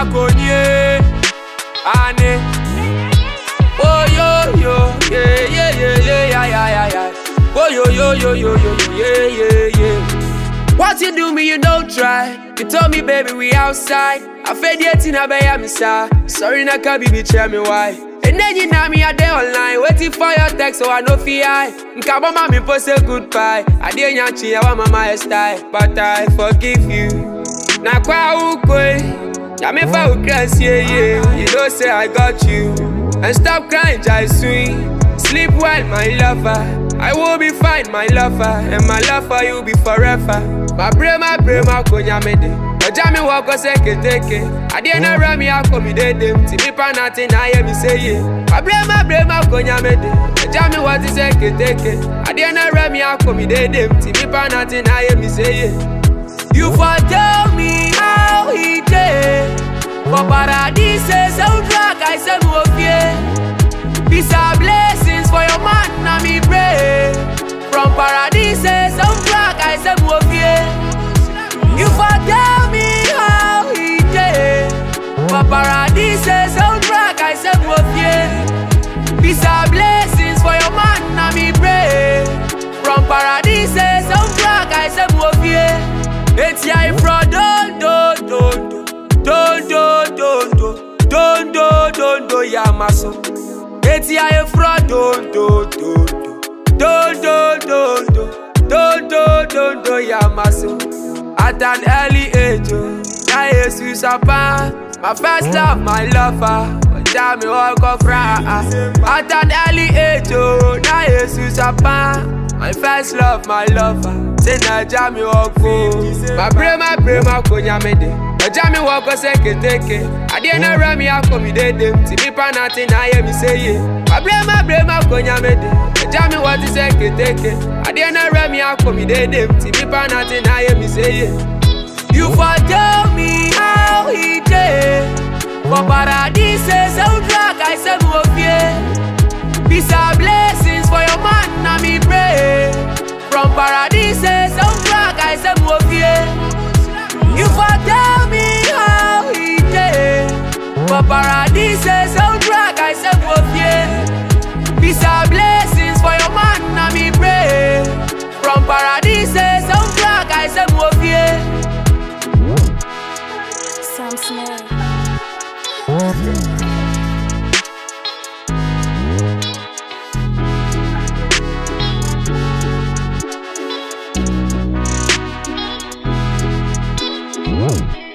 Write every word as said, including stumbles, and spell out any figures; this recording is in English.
konye, ane. Oh yo yo, yeah yeah yeah yeah yeah yeah yeah. Oh yo yo yo yo yo yo yeah yeah yeah. What you do me, you don't try. You told me, baby, we outside. I fed yet in a bay, I'm sorry, na can be tell me why. And then you know me a day online, waiting for your text, so I know fi I. Nkaba mama post a goodbye. I didn't yanchi, I want my style, but I forgive you. Na kwa ukwe, na me fa ukras yeah yeah. You know say I got you, and stop crying, jai sweet. Sleep well, my lover. I will be fine, my lover, and my love for you be forever. My brain, my brain, my konya mede. Ojami wako seke teke. Adiena rami ako mi dede. Timi pa nati na ye mi say ye. My brain, my brain, my konya mede. Ojami wati seke teke. Adiena rami ako mi dede. Timi pa nati na ye mi say ye. You for tell me how he did. For paradise, so drag I say mo fear. These are blessings for your man, na me pray. From paradise, some drag I say mo fear. You for tell me how he did. For paradise, some drag I say mo fear. These are blessings for your man, na me pray. From paradise, some drag I say mo fear. It's ya ifro don do do do do do do do do do do ya maso. It's ya ifro don do do do do do do do do do do ya maso. At an early age, na Jesus apa. My first love, my lover. Tell me what go cry. At an early age, na Jesus apa. My first love, my lover. Say na jami wako. My brain, my brain, my konya mede. Na jami wako seke teke. Adiena rami ako mi dede. Timi pa nati na ye mi say ye. My brain, my brain, my konya mede. Na jami wati seke teke. Adiena rami ako mi dede. Timi pa nati na ye mi say ye. You for tell me how he did. For paradise, so drag I say mo fear. These are blessings for your man, na me pray. From paradise, some drag I say mo fear. You for tell me how he did. For paradise, some drag I say mo fear. These are blessings for your man, na me pray. From paradise, some drag I say mo fear. Sam Smith. Whoa.